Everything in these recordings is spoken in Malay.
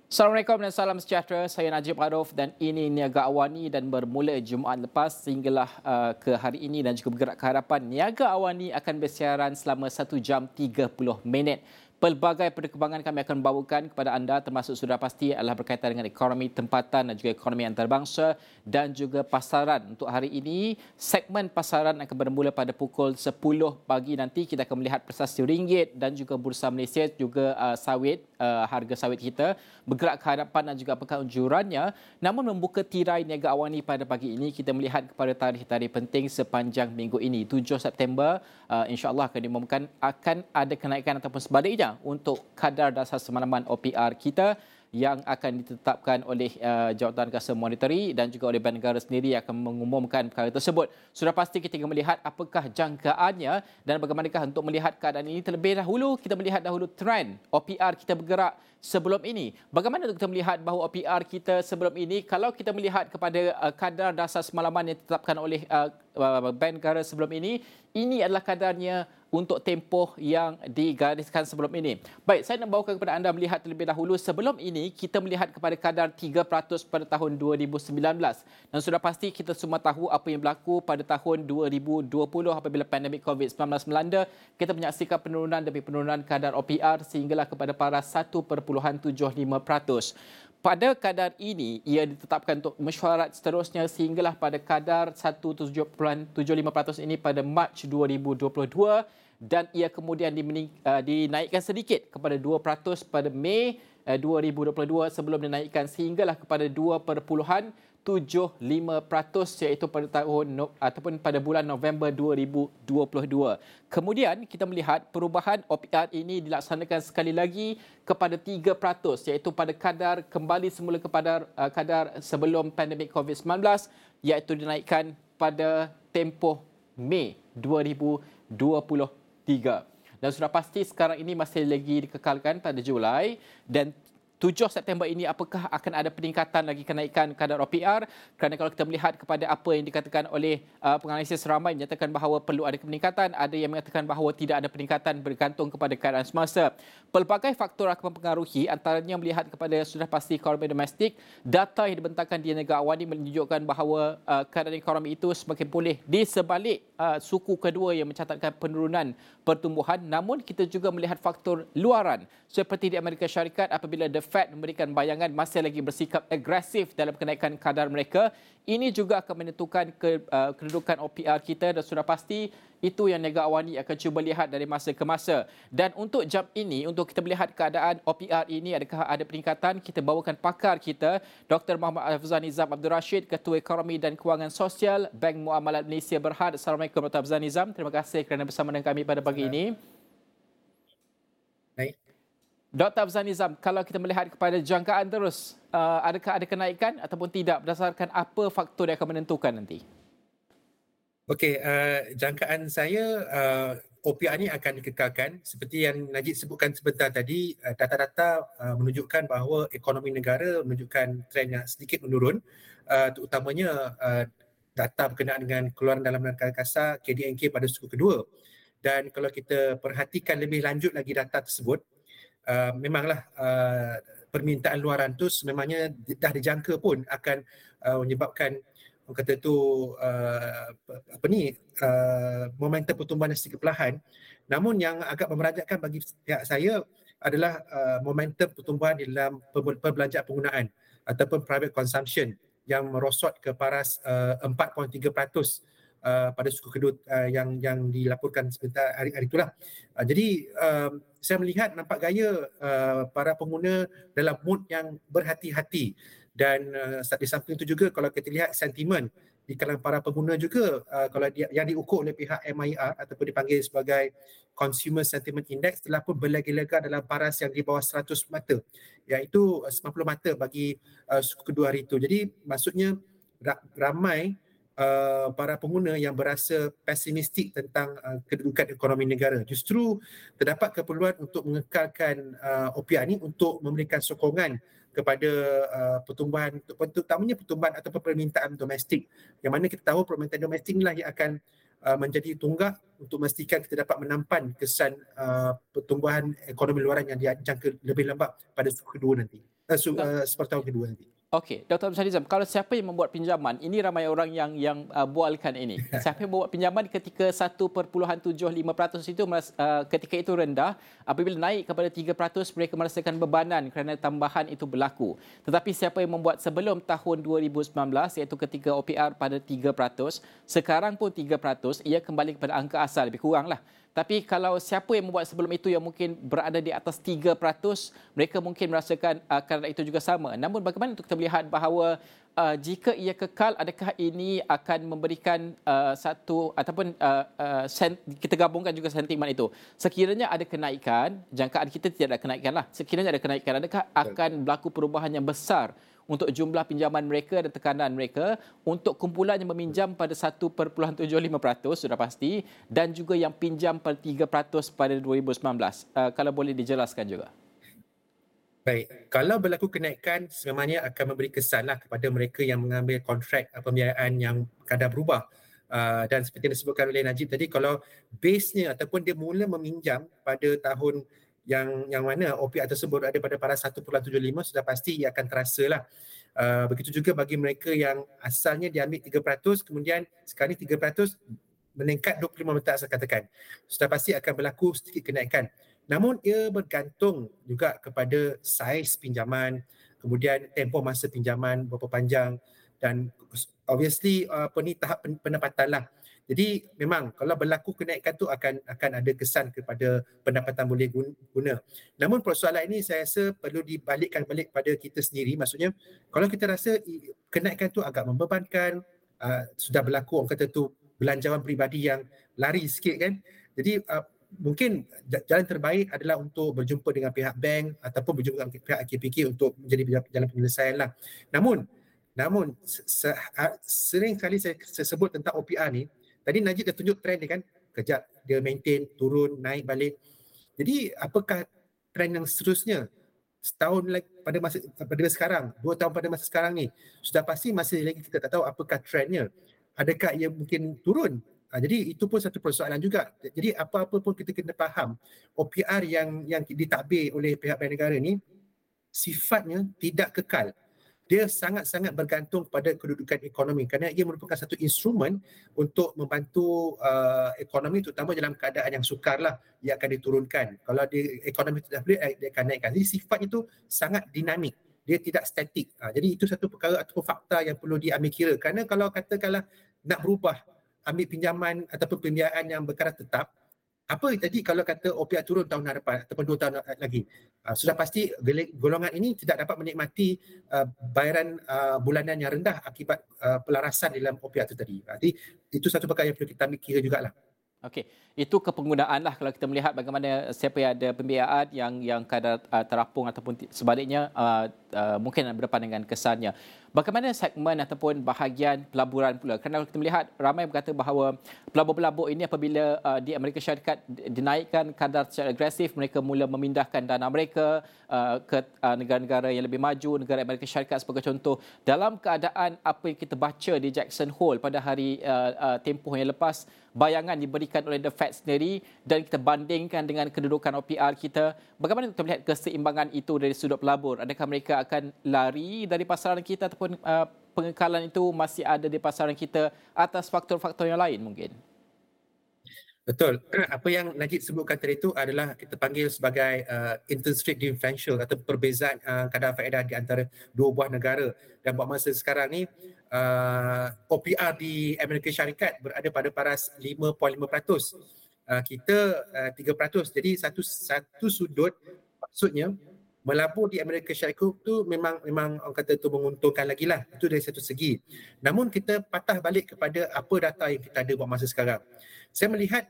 Assalamualaikum dan salam sejahtera. Saya Najib Arif dan ini Niaga Awani dan bermula Jumaat lepas sehinggalah ke hari ini dan juga bergerak ke hadapan. Niaga Awani akan bersiaran selama 1 jam 30 minit. Pelbagai perkembangan kami akan bawakan kepada anda termasuk sudah pasti adalah berkaitan dengan ekonomi tempatan dan juga ekonomi antarabangsa dan juga pasaran. Untuk hari ini, segmen pasaran akan bermula pada pukul 10 pagi nanti. Kita akan melihat prestasi ringgit dan juga Bursa Malaysia juga sawit, harga sawit kita bergerak ke hadapan dan juga apakah unjurannya. Namun membuka tirai Niaga Awani pada pagi ini, kita melihat kepada tarikh-tarikh penting sepanjang minggu ini. 7 September insya-Allah akan diumumkan akan ada kenaikan ataupun sebaliknya untuk kadar dasar semalaman OPR kita yang akan ditetapkan oleh Jawatan Kuasa Monetary dan juga oleh Bank Negara sendiri akan mengumumkan perkara tersebut. Sudah pasti kita ingin melihat apakah jangkaannya dan bagaimanakah untuk melihat keadaan ini. Terlebih dahulu kita melihat dahulu trend OPR kita bergerak sebelum ini. Bagaimana untuk kita melihat bahawa OPR kita sebelum ini, kalau kita melihat kepada kadar dasar semalaman yang ditetapkan oleh Bank Negara sebelum ini adalah kadarnya untuk tempoh yang digariskan sebelum ini. Baik, saya nak bawakan kepada anda melihat terlebih dahulu. Sebelum ini, kita melihat kepada kadar 3% pada tahun 2019. Dan sudah pasti kita semua tahu apa yang berlaku pada tahun 2020 apabila pandemik COVID-19 melanda. Kita menyaksikan penurunan demi penurunan kadar OPR sehinggalah kepada paras 1.75%. Pada kadar ini, ia ditetapkan untuk mesyuarat seterusnya sehinggalah pada kadar 1.75% ini pada Mac 2022 dan ia kemudian dinaikkan sedikit kepada 2% pada Mei 2022 sebelum dinaikkan sehinggalah kepada 2.75% iaitu pada tahun ataupun pada bulan November 2022. Kemudian kita melihat perubahan OPR ini dilaksanakan sekali lagi kepada 3% iaitu pada kadar kembali semula kepada kadar sebelum pandemik COVID-19 iaitu dinaikkan pada tempoh Mei 2023. Dan sudah pasti sekarang ini masih lagi dikekalkan pada Julai dan 7 September ini apakah akan ada peningkatan lagi kenaikan kadar OPR, kerana kalau kita melihat kepada apa yang dikatakan oleh penganalisis ramai menyatakan bahawa perlu ada peningkatan, ada yang mengatakan bahawa tidak ada peningkatan bergantung kepada keadaan semasa. Pelbagai faktor akan mempengaruhi, antaranya melihat kepada sudah pasti ekonomi domestik. Data yang dibentangkan di Niaga Awani menunjukkan bahawa keadaan ekonomi itu semakin pulih di sebalik suku kedua yang mencatatkan penurunan pertumbuhan. Namun kita juga melihat faktor luaran seperti di Amerika Syarikat apabila The Fed memberikan bayangan masih lagi bersikap agresif dalam kenaikan kadar mereka. Ini juga akan menentukan kedudukan OPR kita dan sudah pasti itu yang Niaga Awani akan cuba lihat dari masa ke masa. Dan untuk jam ini, untuk kita melihat keadaan OPR ini adakah ada peningkatan, kita bawakan pakar kita, Dr. Muhammad Afzal Nizam Abdul Rashid, Ketua Ekonomi dan Kewangan Sosial Bank Muamalat Malaysia Berhad. Assalamualaikum Dr. Afzal Nizam. Terima kasih kerana bersama dengan kami pada pagi ini. Baik. Dr. Afzal Nizam, kalau kita melihat kepada jangkaan terus, adakah ada kenaikan ataupun tidak berdasarkan apa faktor yang akan menentukan nanti? Okey, jangkaan saya OPR ni akan dikekalkan seperti yang Najib sebutkan sebentar tadi. Data-data menunjukkan bahawa ekonomi negara menunjukkan trend yang sedikit menurun, terutamanya data berkenaan dengan keluaran dalam negara kasar KDNK pada suku kedua. Dan kalau kita perhatikan lebih lanjut lagi data tersebut, memanglah permintaan luaran tu sememangnya dah dijangka pun akan menyebabkan orang kata tu momentum pertumbuhan yang sedikit perlahan. Namun yang agak memerajatkan bagi pihak saya adalah momentum pertumbuhan di dalam perbelanjaan penggunaan ataupun private consumption yang merosot ke paras 4.3% pada suku kedua yang dilaporkan sebentar hari itulah. Jadi saya melihat nampak gaya para pengguna dalam mood yang berhati-hati dan di samping itu juga kalau kita lihat sentimen di kalangan para pengguna juga kalau yang diukur oleh pihak MIR ataupun dipanggil sebagai Consumer Sentiment Index telah pun berlega-lega dalam paras yang di bawah 100 mata, iaitu 90 mata bagi suku kedua hari itu. Jadi maksudnya ramai para pengguna yang berasa pesimistik tentang kedudukan ekonomi negara. Justru terdapat keperluan untuk mengekalkan OPR ini untuk memberikan sokongan kepada pertumbuhan, terutamanya pertumbuhan atau permintaan domestik. Yang mana kita tahu permintaan domestik inilah yang akan menjadi tunggak untuk memastikan kita dapat menampan kesan pertumbuhan ekonomi luaran yang dijangka lebih lambat pada suku kedua nanti. separuh tahun kedua nanti. Okey, Dr. Abdul Nizam, kalau siapa yang membuat pinjaman, ini ramai orang yang bualkan ini. Siapa yang membuat pinjaman ketika 1.75% itu ketika itu rendah, apabila naik kepada 3% mereka merasakan bebanan kerana tambahan itu berlaku. Tetapi siapa yang membuat sebelum tahun 2019 iaitu ketika OPR pada 3%, sekarang pun 3%, ia kembali kepada angka asal lebih kuranglah. Tapi kalau siapa yang membuat sebelum itu yang mungkin berada di atas 3%, mereka mungkin merasakan kadar itu juga sama. Namun bagaimana untuk kita melihat bahawa jika ia kekal, adakah ini akan memberikan satu ataupun kita gabungkan juga sentimen itu. Sekiranya ada kenaikan, jangkaan kita tidak ada kenaikan lah. Sekiranya ada kenaikan, adakah akan berlaku perubahan yang besar untuk jumlah pinjaman mereka dan tekanan mereka untuk kumpulan yang meminjam pada 1.75% sudah pasti dan juga yang pinjam pada 3% pada 2019. Kalau boleh dijelaskan juga. Baik, kalau berlaku kenaikan sebenarnya akan memberi kesanlah kepada mereka yang mengambil kontrak pembiayaan yang kadar berubah. Dan seperti yang disebutkan oleh Najib tadi, kalau base-nya ataupun dia mula meminjam pada tahun yang mana OPR tersebut ada pada 1.75, sudah pasti ia akan terasa lah. Begitu juga bagi mereka yang asalnya diambil 3%, kemudian sekarang ni 3% meningkat 25%, saya katakan. Sudah pasti akan berlaku sedikit kenaikan. Namun ia bergantung juga kepada saiz pinjaman, kemudian tempoh masa pinjaman berapa panjang dan obviously tahap pendapatan lah. Jadi memang kalau berlaku kenaikan tu akan ada kesan kepada pendapatan boleh guna. Namun persoalan ini saya rasa perlu dibalikkan balik pada kita sendiri. Maksudnya kalau kita rasa kenaikan tu agak membebankan, sudah berlaku orang kata tu belanjawan peribadi yang lari sikit kan. Jadi mungkin jalan terbaik adalah untuk berjumpa dengan pihak bank ataupun berjumpa dengan pihak KPK untuk menjadi jalan penyelesaian lah. Namun sering kali saya sebut tentang OPR ni, tadi Najib dah tunjuk trend dia kan, kejap dia maintain, turun, naik balik. Jadi apakah trend yang seterusnya? Setahun lagi pada sekarang, 2 tahun pada masa sekarang ni, sudah pasti masih lagi kita tak tahu apakah trendnya. Adakah ia mungkin turun? Jadi itu pun satu persoalan juga. Jadi apa-apa pun kita kena faham, OPR yang ditadbir oleh pihak bank negara ni sifatnya tidak kekal. Dia sangat-sangat bergantung pada kedudukan ekonomi kerana ia merupakan satu instrumen untuk membantu ekonomi, terutama dalam keadaan yang sukar lah, ia akan diturunkan. Kalau ekonomi tidak boleh, dia akan naikkan. Jadi sifat itu sangat dinamik, dia tidak statik. Jadi itu satu perkara atau fakta yang perlu diambil kira, kerana kalau katakanlah nak berubah ambil pinjaman ataupun pembiayaan yang berkadar tetap, apa jadi kalau kata OPR turun tahun hadapan ataupun 2 tahun lagi? Sudah pasti golongan ini tidak dapat menikmati bayaran bulanan yang rendah akibat pelarasan dalam OPR itu tadi. Jadi itu satu perkara yang perlu kita ambil kira jugalah. Okey, itu kepenggunaan lah kalau kita melihat bagaimana siapa yang ada pembiayaan yang kadar terapung ataupun sebaliknya mungkin berdepan dengan kesannya. Bagaimana segmen ataupun bahagian pelaburan pula? Kerana kalau kita melihat ramai berkata bahawa pelabur-pelabur ini apabila di Amerika Syarikat dinaikkan kadar secara agresif, mereka mula memindahkan dana mereka ke negara-negara yang lebih maju, negara Amerika Syarikat sebagai contoh. Dalam keadaan apa yang kita baca di Jackson Hole pada hari tempoh yang lepas, bayangan diberikan oleh The Fed sendiri dan kita bandingkan dengan kedudukan OPR kita, bagaimana kita melihat keseimbangan itu dari sudut pelabur? Adakah mereka akan lari dari pasaran kita ataupun pengekalan itu masih ada di pasaran kita atas faktor-faktor yang lain mungkin? Betul. Apa yang Najib sebutkan tadi itu adalah kita panggil sebagai interest rate differential atau perbezaan kadar faedah di antara dua buah negara. Dan buat masa sekarang ni OPR di Amerika Syarikat berada pada paras 5.5%. Kita 3%. Jadi satu sudut maksudnya melabur di Amerika Syarikat tu memang orang kata tu menguntungkan lagi lah. Itu dari satu segi. Namun kita patah balik kepada apa data yang kita ada buat masa sekarang. Saya melihat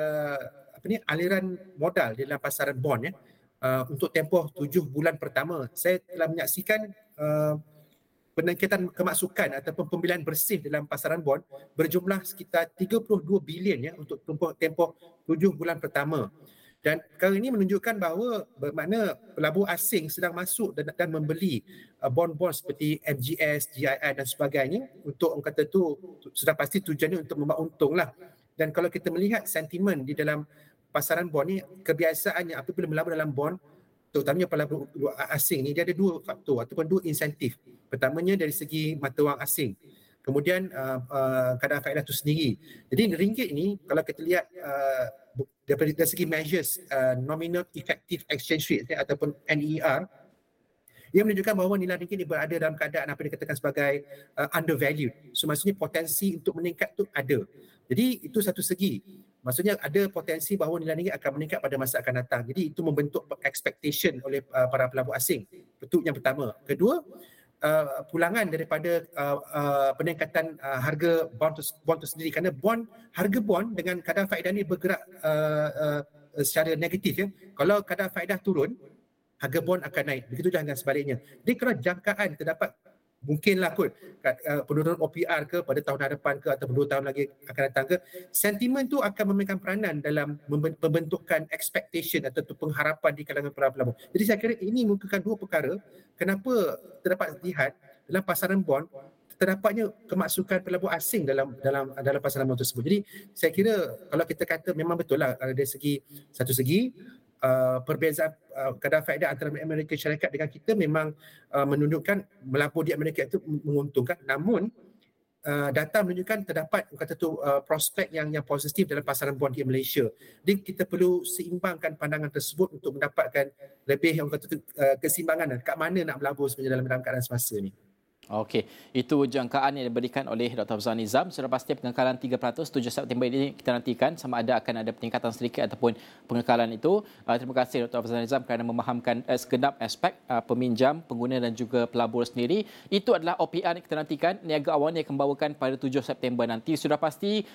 aliran modal di dalam pasaran bond untuk tempoh 7 bulan pertama. Saya telah menyaksikan peningkatan kemasukan ataupun pembelian bersih dalam pasaran bond berjumlah sekitar 32 bilion untuk tempoh 7 bulan pertama. Dan perkara ini menunjukkan bahawa bermakna pelabur asing sedang masuk dan membeli bond-bond seperti MGS, GII dan sebagainya untuk orang kata tu sudah pasti tujuannya untuk membuat untung lah. Dan kalau kita melihat sentimen di dalam pasaran bond ni, kebiasaannya apabila melabur dalam bond, terutamanya pelabur asing ni, dia ada dua faktor ataupun dua insentif. Pertamanya dari segi mata wang asing, kemudian kadar faedah itu sendiri. Jadi ringgit ni kalau kita lihat dari segi measures nominal effective exchange rate ataupun NER, ia menunjukkan bahawa nilai ringgit ini berada dalam keadaan apa yang dikatakan sebagai undervalued. So maksudnya potensi untuk meningkat tu ada. Jadi itu satu segi. Maksudnya ada potensi bahawa nilai ringgit akan meningkat pada masa akan datang. Jadi itu membentuk expectation oleh para pelabur asing. Itu yang pertama. Kedua, pulangan daripada peningkatan harga bond itu sendiri, kerana harga bond dengan kadar faedah ini bergerak secara negatif ya. Kalau kadar faedah turun, harga bond akan naik. Begitu juga dengan sebaliknya. Jadi kalau jangkaan terdapat mungkinlah kot penurunan OPR ke pada tahun hadapan ke atau 2 tahun lagi akan datang ke, sentimen tu akan memainkan peranan dalam pembentukan expectation atau pengharapan di kalangan para pelabur. Jadi saya kira ini merupakan dua perkara kenapa terdapat lihat dalam pasaran bond terdapatnya kemasukan pelabur asing dalam pasaran bond tersebut. Jadi saya kira kalau kita kata memang betul lah dari satu segi perbezaan kadar faedah antara Amerika Syarikat dengan kita memang menunjukkan melabur di Amerika itu menguntungkan. Namun data menunjukkan terdapat prospek yang positif dalam pasaran bond di Malaysia. Jadi kita perlu seimbangkan pandangan tersebut untuk mendapatkan lebih keseimbangan kat mana nak melabur sebenarnya dalam keadaan semasa ni. Okey, itu jangkaan yang diberikan oleh Dr. Afzal Nizam. Sudah pasti pengekalan 3% 7 September ini kita nantikan sama ada akan ada peningkatan sedikit ataupun pengekalan itu. Terima kasih Dr. Afzal Nizam kerana memahamkan segenap aspek peminjam, pengguna dan juga pelabur sendiri. Itu adalah OPR yang kita nantikan. Niaga awal yang akan bawakan pada 7 September nanti. Sudah pasti